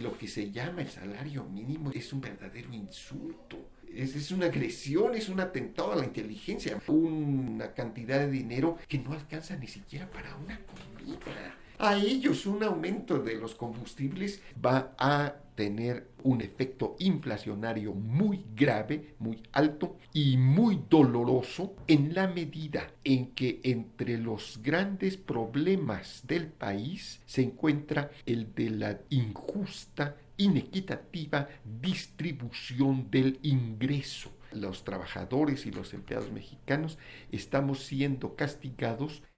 lo que se llama el salario mínimo es un verdadero insulto. Es una agresión, es un atentado a la inteligencia. Una cantidad de dinero que no alcanza ni siquiera para una comida. A ellos un aumento de los combustibles va a tener un efecto inflacionario muy grave, muy alto y muy doloroso en la medida en que entre los grandes problemas del país se encuentra el de la injusta, inequitativa distribución del ingreso. Los trabajadores y los empleados mexicanos estamos siendo castigados